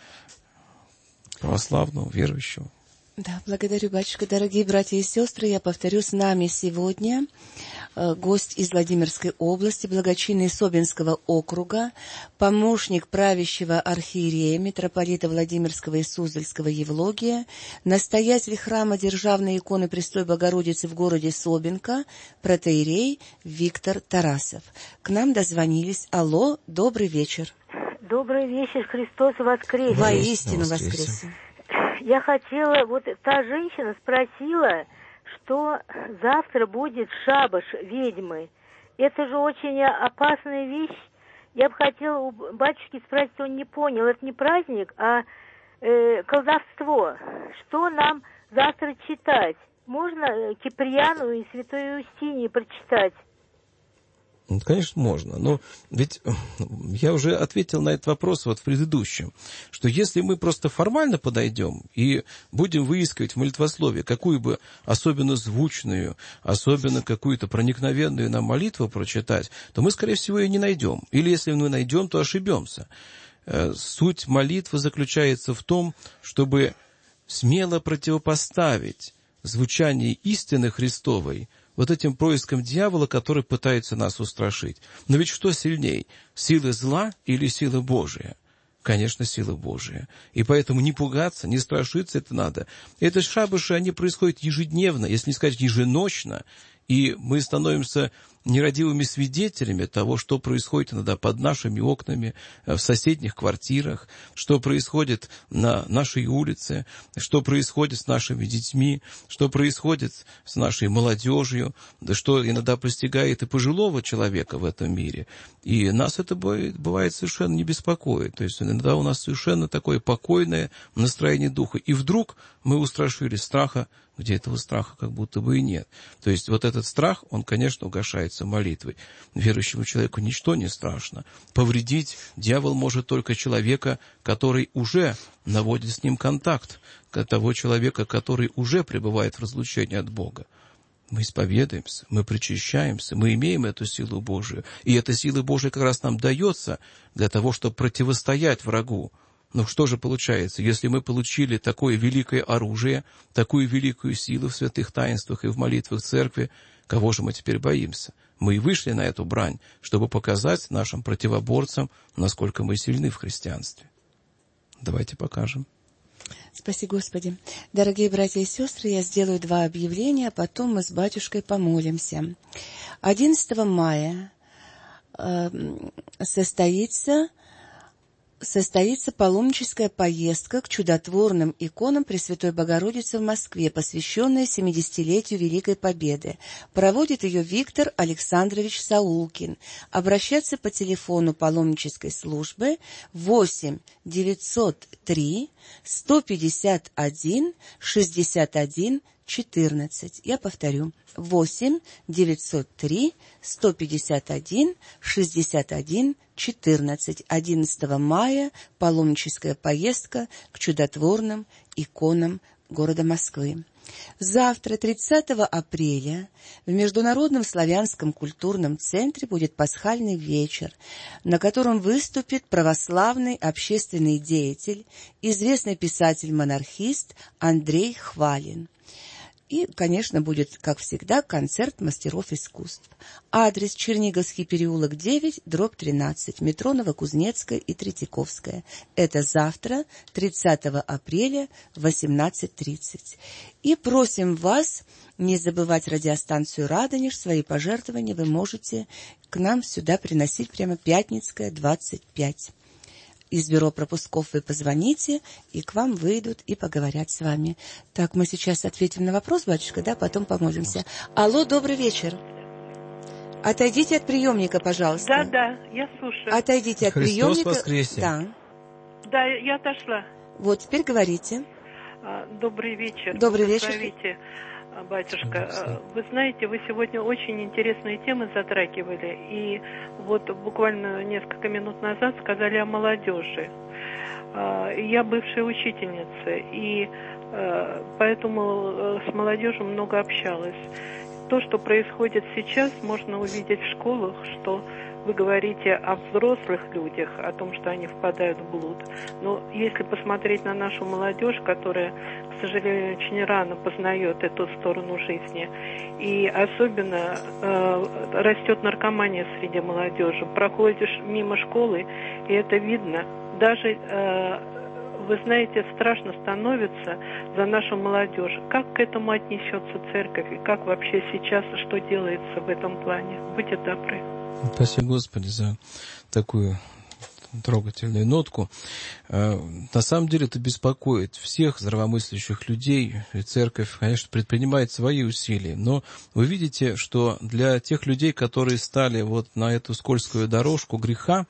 православного, верующего. Да, благодарю, батюшка. Дорогие братья и сестры, я повторю, с нами сегодня гость из Владимирской области, благочинный Собинского округа, помощник правящего архиерея, митрополита Владимирского и Суздальского Евлогия, настоятель храма Державной иконы Престой Богородицы в городе Собинка, протоиерей Виктор Тарасов. К нам дозвонились. Алло, добрый вечер. Добрый вечер, Христос воскресе. Воистину воскресе. Я хотела, та женщина спросила, что завтра будет шабаш ведьмы. Это же очень опасная вещь. Я бы хотела у батюшки спросить, он не понял, это не праздник, а колдовство. Что нам завтра читать? Можно Киприану и Святой Устинии прочитать? Конечно, можно. Но ведь я уже ответил на этот вопрос в предыдущем, что если мы просто формально подойдем и будем выискивать в молитвословии какую бы особенно звучную, особенно какую-то проникновенную нам молитву прочитать, то мы, скорее всего, ее не найдем. Или если мы найдем, то ошибемся. Суть молитвы заключается в том, чтобы смело противопоставить звучание истины Христовой этим происком дьявола, который пытается нас устрашить. Но ведь что сильней, силы зла или сила Божия? Конечно, сила Божия. И поэтому не пугаться, не страшиться это надо. Эти шабаши, они происходят ежедневно, если не сказать еженочно, и мы становимся нерадивыми свидетелями того, что происходит иногда под нашими окнами, в соседних квартирах, что происходит на нашей улице, что происходит с нашими детьми, что происходит с нашей молодежью, да что иногда постигает и пожилого человека в этом мире. И нас это бывает совершенно не беспокоит. То есть иногда у нас совершенно такое покойное настроение духа. И вдруг мы устрашились страха, где этого страха как будто бы и нет. То есть этот страх, он, конечно, угашается молитвой. Верующему человеку ничто не страшно. Повредить дьявол может только человека, который уже наводит с ним контакт, того человека, который уже пребывает в разлучении от Бога. Мы исповедуемся, мы причащаемся, мы имеем эту силу Божию. И эта сила Божия как раз нам дается для того, чтобы противостоять врагу. Но что же получается, если мы получили такое великое оружие, такую великую силу в святых таинствах и в молитвах церкви, кого же мы теперь боимся? Мы и вышли на эту брань, чтобы показать нашим противоборцам, насколько мы сильны в христианстве. Давайте покажем. Спаси Господи. Дорогие братья и сестры, я сделаю 2 объявления, а потом мы с батюшкой помолимся. 11 мая состоится паломническая поездка к чудотворным иконам Пресвятой Богородицы в Москве, посвященная 70-летию Великой Победы. Проводит ее Виктор Александрович Саулкин. Обращаться по телефону паломнической службы 8 903 151 61 14. Я повторю. 8 903 151 61 14. 11 мая паломническая поездка к чудотворным иконам города Москвы. Завтра, 30 апреля, в Международном славянском культурном центре будет пасхальный вечер, на котором выступит православный общественный деятель, известный писатель-монархист Андрей Хвалин. И, конечно, будет, как всегда, концерт мастеров искусств. Адрес: Черниговский переулок 9, дробь 13, метро Новокузнецкая и Третьяковская. Это завтра, 30 апреля, в 18:30. И просим вас не забывать радиостанцию «Радонеж». Свои пожертвования вы можете к нам сюда приносить прямо Пятницкая, 25. Из бюро пропусков вы позвоните, и к вам выйдут и поговорят с вами. Так, мы сейчас ответим на вопрос, батюшка, да, потом помолимся. Алло, добрый вечер. Отойдите от приемника, пожалуйста. Да, я слушаю. Отойдите от Христос приемника. воскресе. Да, я отошла. Вот, теперь говорите. Добрый вечер. Добрый вечер. Здравствуйте, батюшка. Вы знаете, вы сегодня очень интересные темы затрагивали. И вот буквально несколько минут назад сказали о молодежи. Я бывшая учительница, и поэтому с молодежью много общалась. То, что происходит сейчас, можно увидеть в школах, что вы говорите о взрослых людях, о том, что они впадают в блуд. Но если посмотреть на нашу молодежь, которая, к сожалению, очень рано познает эту сторону жизни, и особенно растет наркомания среди молодежи. Проходишь мимо школы, и это видно. Даже, вы знаете, страшно становится за нашу молодежь. Как к этому отнесется церковь, и как вообще сейчас, что делается в этом плане? Будьте добры. Спасибо, Господи, за такую трогательную нотку. На самом деле это беспокоит всех здравомыслящих людей, и церковь, конечно, предпринимает свои усилия, но вы видите, что для тех людей, которые стали вот на эту скользкую дорожку греха,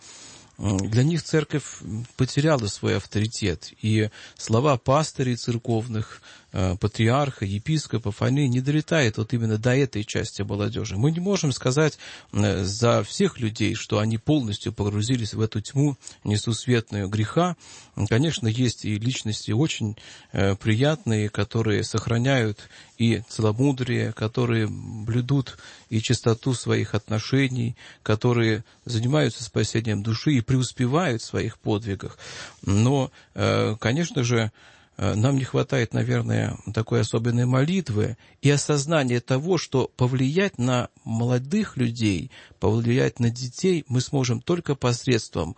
для них церковь потеряла свой авторитет, и слова пастырей церковных, патриарха, епископов, они не долетают вот именно до этой части молодежи. Мы не можем сказать за всех людей, что они полностью погрузились в эту тьму несусветную греха. Конечно, есть и личности очень приятные, которые сохраняют и целомудрие, которые блюдут и чистоту своих отношений, которые занимаются спасением души и преуспевают в своих подвигах. Но, конечно же, нам не хватает, наверное, такой особенной молитвы и осознания того, что повлиять на молодых людей, повлиять на детей мы сможем только посредством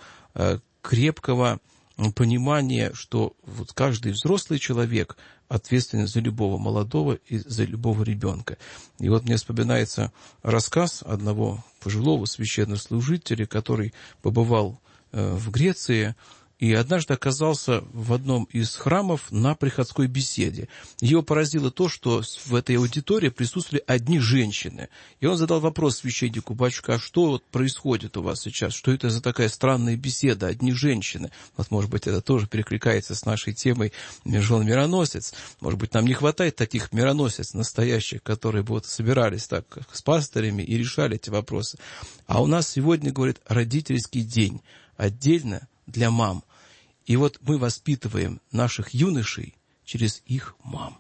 крепкого понимания, что вот каждый взрослый человек ответственен за любого молодого и за любого ребенка. И вот мне вспоминается рассказ одного пожилого священнослужителя, который побывал в Греции, и однажды оказался в одном из храмов на приходской беседе. Его поразило то, что в этой аудитории присутствовали одни женщины. И он задал вопрос священнику: батюшка, а что вот происходит у вас сейчас? Что это за такая странная беседа, одни женщины? Вот, может быть, это тоже перекликается с нашей темой «Жен-мироносец». Может быть, нам не хватает таких мироносец настоящих, которые бы вот собирались так с пастырями и решали эти вопросы. А у нас сегодня, говорит, родительский день, отдельно для мам. И вот мы воспитываем наших юношей через их мам.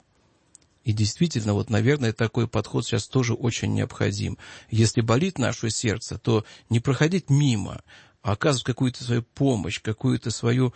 И действительно, вот, наверное, такой подход сейчас тоже очень необходим. Если болит наше сердце, то не проходить мимо, а оказывать какую-то свою помощь, какое-то свое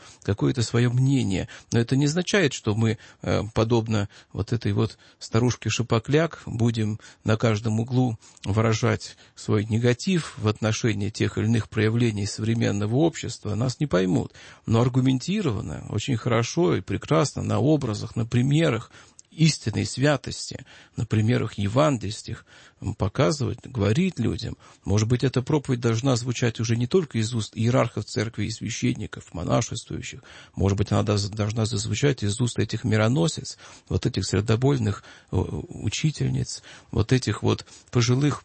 мнение. Но это не означает, что мы, подобно вот этой вот старушке Шапокляк, будем на каждом углу выражать свой негатив в отношении тех или иных проявлений современного общества. Нас не поймут. Но аргументированно, очень хорошо и прекрасно, на образах, на примерах истинной святости, на примерах евангельских показывать, говорить людям. Может быть, эта проповедь должна звучать уже не только из уст иерархов церкви и священников, монашествующих. Может быть, она должна зазвучать из уст этих мироносец, вот этих сердобольных учительниц, вот этих вот пожилых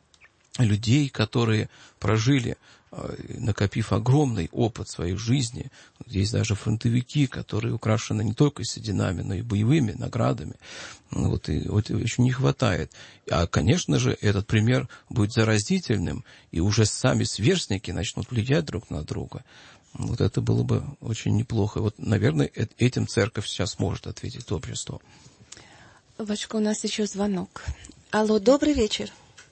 людей, которые прожили, накопив огромный опыт своей жизни. Есть даже фронтовики, которые украшены не только сединами, но и боевыми наградами. Вот еще не хватает. А, конечно же, этот пример будет заразительным, и уже сами сверстники начнут влиять друг на друга. Вот это было бы очень неплохо. Вот, наверное, этим церковь сейчас может ответить обществу. Батюшка, у нас еще звонок. Алло, добрый вечер.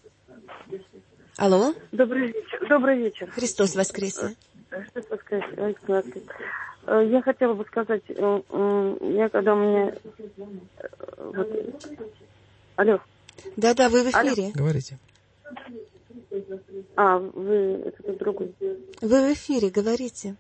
Алло. Добрый вечер. Добрый вечер. Христос воскресе. Христос воскресе. Я хотела бы сказать, я когда у меня Алло. Да-да, вы в эфире. Говорите. Вы, это другой. Вы в эфире, говорите.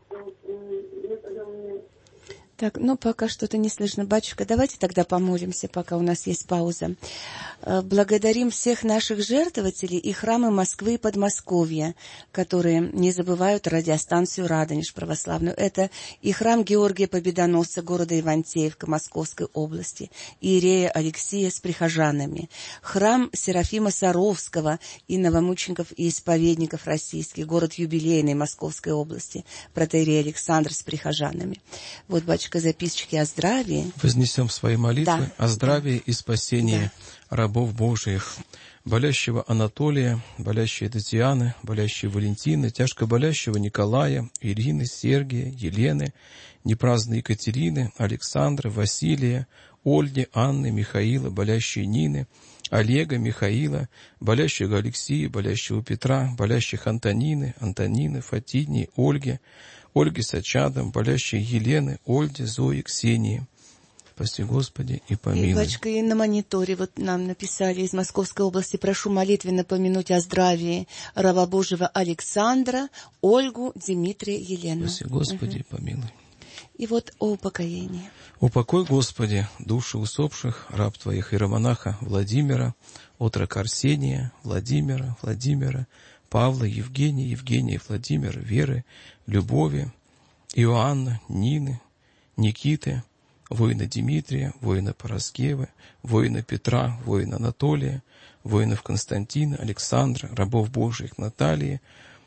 Так, пока что-то не слышно. Батюшка, давайте тогда помолимся, пока у нас есть пауза. Благодарим всех наших жертвователей и храмы Москвы и Подмосковья, которые не забывают радиостанцию «Радонеж» православную. Это и храм Георгия Победоносца города Ивантеевка Московской области, иерея Алексия с прихожанами, храм Серафима Саровского и новомучеников и исповедников российских, город Юбилейный Московской области, протоиерей Александр с прихожанами. Вот, батюшка, записочки о здравии. Вознесем свои молитвы о здравии и спасении рабов Божиих. Болящего Анатолия, болящей Татьяны, болящей Валентины, тяжко болящего Николая, Ирины, Сергия, Елены, непраздной Екатерины, Александра, Василия, Ольги, Анны, Михаила, болящей Нины, Олега, Михаила, болящего Алексея, болящего Петра, болящих Антонины, Фатини, Ольги с Очадом, болящей Елены, Ольги, Зои, Ксении. Спаси, Господи, и помилуй. И, батюшка, и на мониторе вот нам написали из Московской области: прошу молитвенно помянуть о здравии раба Божьего Александра, Ольгу, Дмитрия, Елену. Спаси, Господи, и помилуй. И вот о упокоении. Упокой, Господи, души усопших, раб Твоих иеромонаха Владимира, отрока Арсения, Владимира, Павла, Евгения, Владимира, Веры, Любови, Иоанна, Нины, Никиты, воина Дмитрия, воина Параскевы, воина Петра, воина Анатолия, воинов Константина, Александра, рабов Божиих Натальи,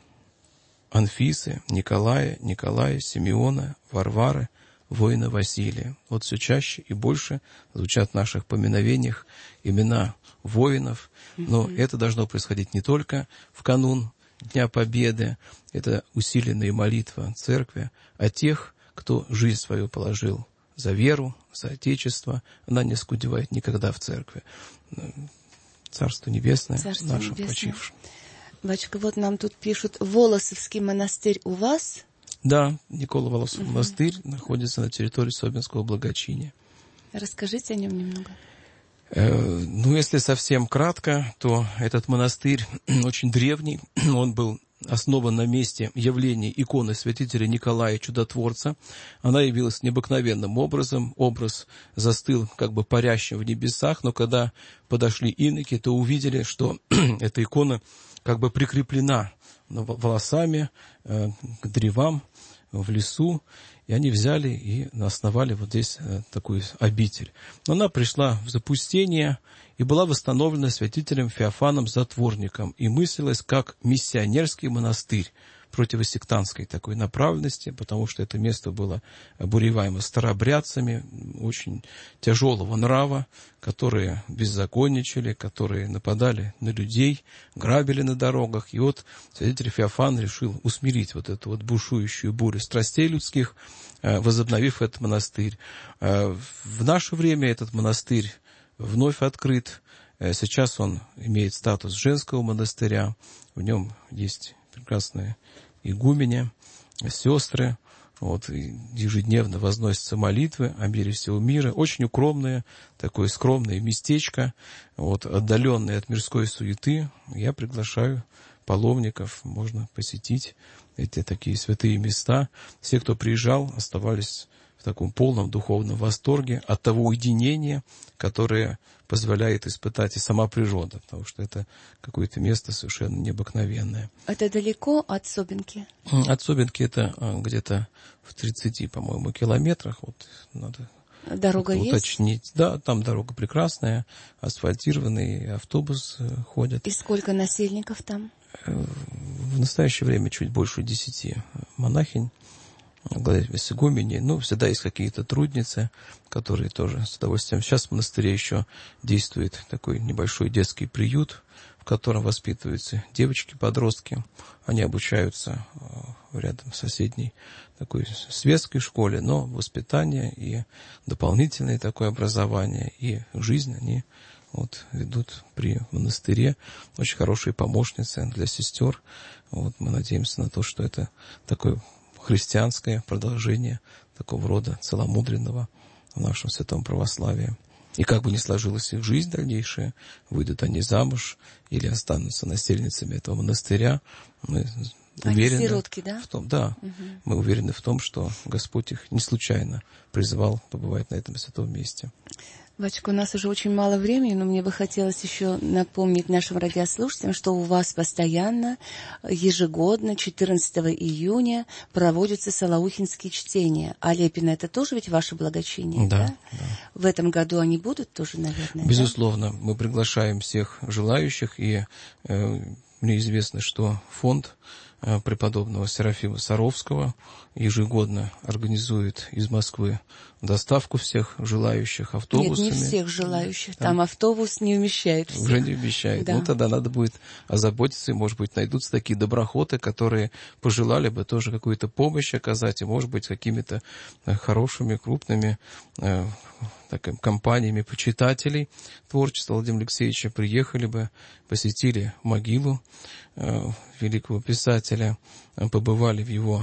Анфисы, Николая, Симеона, Варвары, воина Василия. Вот все чаще и больше звучат в наших поминовениях имена воинов, но это должно происходить не только в канун Дня Победы, это усиленная молитва Церкви о тех, кто жизнь свою положил за веру, за Отечество. Она не скудевает никогда в Церкви. Царство Небесное нашим почившим. Батюшка, вот нам тут пишут: Волосовский монастырь у вас? Да, Никола Волосов монастырь находится на территории Собинского благочиния. Расскажите о нем немного. Если совсем кратко, то этот монастырь очень древний. Он был основан на месте явления иконы святителя Николая Чудотворца. Она явилась необыкновенным образом. Образ застыл как бы парящим в небесах, но когда подошли иноки, то увидели, что эта икона как бы прикреплена волосами к древам в лесу, и они взяли и основали вот здесь такую обитель. Но она пришла в запустение и была восстановлена святителем Феофаном Затворником и мыслилась как миссионерский монастырь противосектантской такой направленности, потому что это место было обуреваемо старообрядцами, очень тяжелого нрава, которые беззаконничали, которые нападали на людей, грабили на дорогах. И вот святитель Феофан решил усмирить вот эту вот бушующую бурю страстей людских, возобновив этот монастырь. В наше время этот монастырь вновь открыт. Сейчас он имеет статус женского монастыря. В нем есть прекрасные игуменя, сестры. Вот, ежедневно возносятся молитвы о мире всего мира. Очень укромное, такое скромное местечко, вот, отдаленное от мирской суеты. Я приглашаю паломников, можно посетить эти такие святые места. Все, кто приезжал, оставались в таком полном духовном восторге от того уединения, которое позволяет испытать и сама природа, потому что это какое-то место совершенно необыкновенное. Это далеко от Собинки? От Собинки это где-то в 30, по-моему, километрах. Вот надо дорога уточнить. Есть? Да, там дорога прекрасная, автобус ходит. И сколько насельников там? В настоящее время чуть больше 10 монахинь. С игуменей. Всегда есть какие-то трудницы, которые тоже с удовольствием. Сейчас в монастыре еще действует такой небольшой детский приют, в котором воспитываются девочки-подростки. Они обучаются рядом с соседней такой светской школе, но воспитание и дополнительное такое образование и жизнь они ведут при монастыре. Очень хорошие помощницы для сестер. Мы надеемся на то, что это такое христианское продолжение такого рода целомудренного в нашем святом православии. И как бы ни сложилась их жизнь дальнейшая, выйдут они замуж или останутся насельницами этого монастыря, мы уверены, сиротки, да? В том, да, мы уверены в том, что Господь их не случайно призывал побывать на этом святом месте. Батюшка, у нас уже очень мало времени, но мне бы хотелось еще напомнить нашим радиослушателям, что у вас постоянно, ежегодно, 14 июня проводятся салаухинские чтения. А Лепина — это тоже ведь ваше благочиние, да? Да. В этом году они будут тоже, наверное? Безусловно, да? Мы приглашаем всех желающих, и мне известно, что фонд преподобного Серафима Саровского ежегодно организует из Москвы доставку всех желающих автобусами. Нет, не всех желающих. Там автобус не умещает всех. Уже не умещает. Да. Ну, тогда надо будет озаботиться, и, может быть, найдутся такие доброхоты, которые пожелали бы тоже какую-то помощь оказать, и, может быть, какими-то хорошими, крупными компаниями почитателей творчества Владимира Алексеевича приехали бы, посетили могилу великого писателя, побывали в его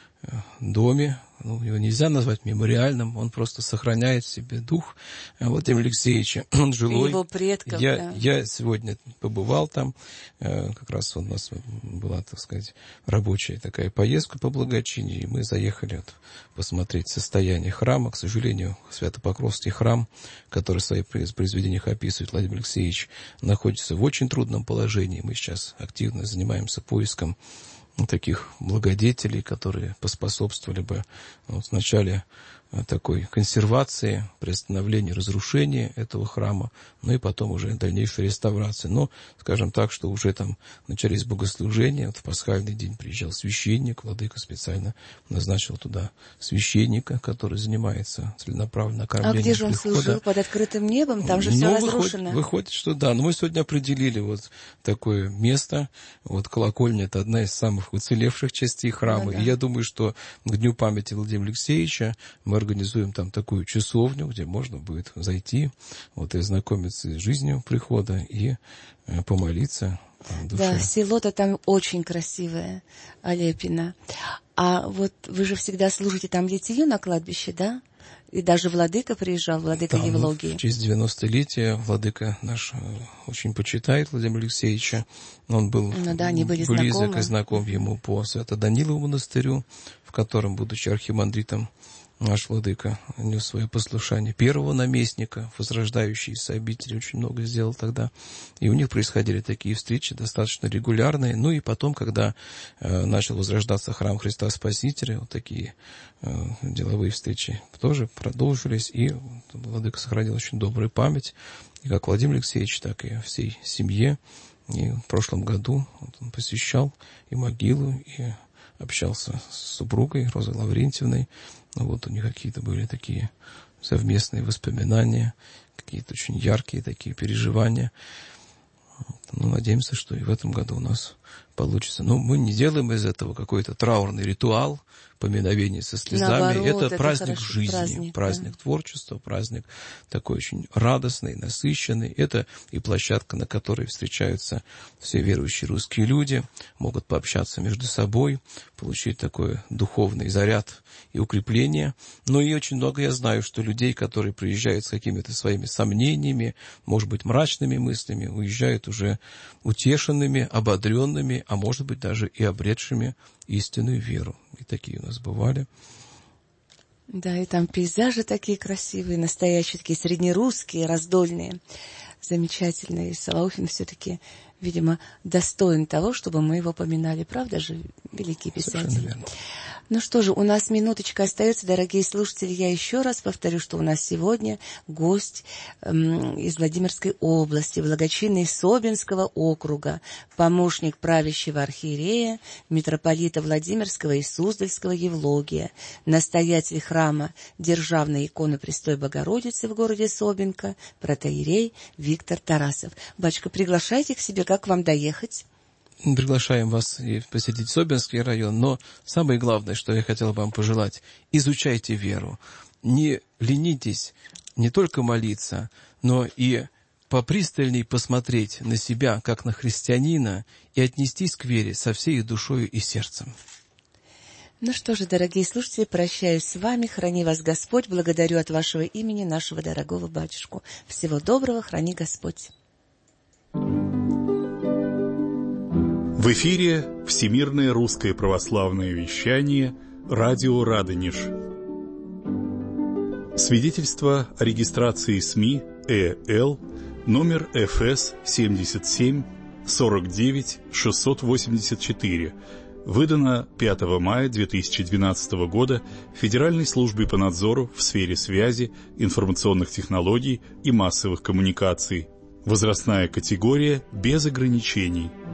доме. Ну, его нельзя назвать мемориальным, он просто сохраняет в себе дух Владимира Алексеевича. Он жилой. Его предков, Я сегодня побывал там, как раз у нас была, так сказать, рабочая такая поездка по благочинию, и мы заехали посмотреть состояние храма. К сожалению, Свято-Покровский храм, который в своих произведениях описывает Владимир Алексеевич, находится в очень трудном положении. Мы сейчас активно занимаемся поиском таких благодетелей, которые поспособствовали бы в начале такой консервации, приостановления разрушения этого храма, ну и потом уже дальнейшей реставрации. Но, скажем так, что уже там начались богослужения, в пасхальный день приезжал священник, владыка специально назначил туда священника, который занимается целенаправленно кормлением. А где же он прихода. служил? Под открытым небом? Там же все разрушено. Выходит, что да. Но мы сегодня определили вот такое место. Вот колокольня — это одна из самых уцелевших частей храма. И я думаю, что к Дню памяти Владимира Алексеевича мы организуем там такую часовню, где можно будет зайти, вот, и ознакомиться с жизнью прихода и помолиться о душе. Да, село-то там очень красивое, Алепино. А вот вы же всегда служите там литию на кладбище, да? И даже владыка приезжал, владыка Евлогий. В честь 90-летия владыка наш очень почитает Владимира Алексеевича. Он был близок и знаком ему по Свято-Данилову монастырю, в котором, будучи архимандритом, наш владыка нес свое послушание первого наместника, возрождающийся обители, очень много сделал тогда. И у них происходили такие встречи достаточно регулярные. Ну и потом, когда начал возрождаться храм Христа Спасителя, вот такие деловые встречи тоже продолжились. И владыка сохранил очень добрую память, и как Владимир Алексеевич, так и всей семье. И в прошлом году он посещал и могилу, и общался с супругой Розой Лаврентьевной. Вот у них какие-то были такие совместные воспоминания, какие-то очень яркие такие переживания. Ну, надеемся, что и в этом году у нас получится. Но мы не делаем из этого какой-то траурный ритуал, поминовение со слезами. Наоборот, это праздник хорошо, жизни, праздник творчества, праздник такой очень радостный, насыщенный. Это и площадка, на которой встречаются все верующие русские люди, могут пообщаться между собой, получить такой духовный заряд и укрепление. Но и очень много я знаю, что людей, которые приезжают с какими-то своими сомнениями, может быть, мрачными мыслями, уезжают уже утешенными, ободренными, а может быть, даже и обретшими истинную веру. И такие у нас бывали. Да, и там пейзажи такие красивые, настоящие, такие среднерусские, раздольные, замечательные. Салаухин все-таки, видимо, достоин того, чтобы мы его поминали. Правда же, великий писатель? Совершенно верно. Ну что же, у нас минуточка остается, дорогие слушатели. Я еще раз повторю, что у нас сегодня гость из Владимирской области, благочинный Собинского округа, помощник правящего архиерея, митрополита Владимирского и Суздальского Евлогия, настоятель храма Державной иконы Престой Богородицы в городе Собинка, протоиерей Виктор Тарасов. Батюшка, приглашайте к себе, как вам доехать? Приглашаем вас и посетить Собинский район, но самое главное, что я хотел вам пожелать, изучайте веру. Не ленитесь не только молиться, но и попристальней посмотреть на себя, как на христианина, и отнестись к вере со всей душою и сердцем. Ну что же, дорогие слушатели, прощаюсь с вами. Храни вас Господь. Благодарю от вашего имени нашего дорогого батюшку. Всего доброго, храни Господь. В эфире Всемирное русское православное вещание «Радио Радонеж». Свидетельство о регистрации СМИ ЭЛ номер ФС 77 49 684, выдано 5 мая 2012 года Федеральной службой по надзору в сфере связи, информационных технологий и массовых коммуникаций. Возрастная категория без ограничений.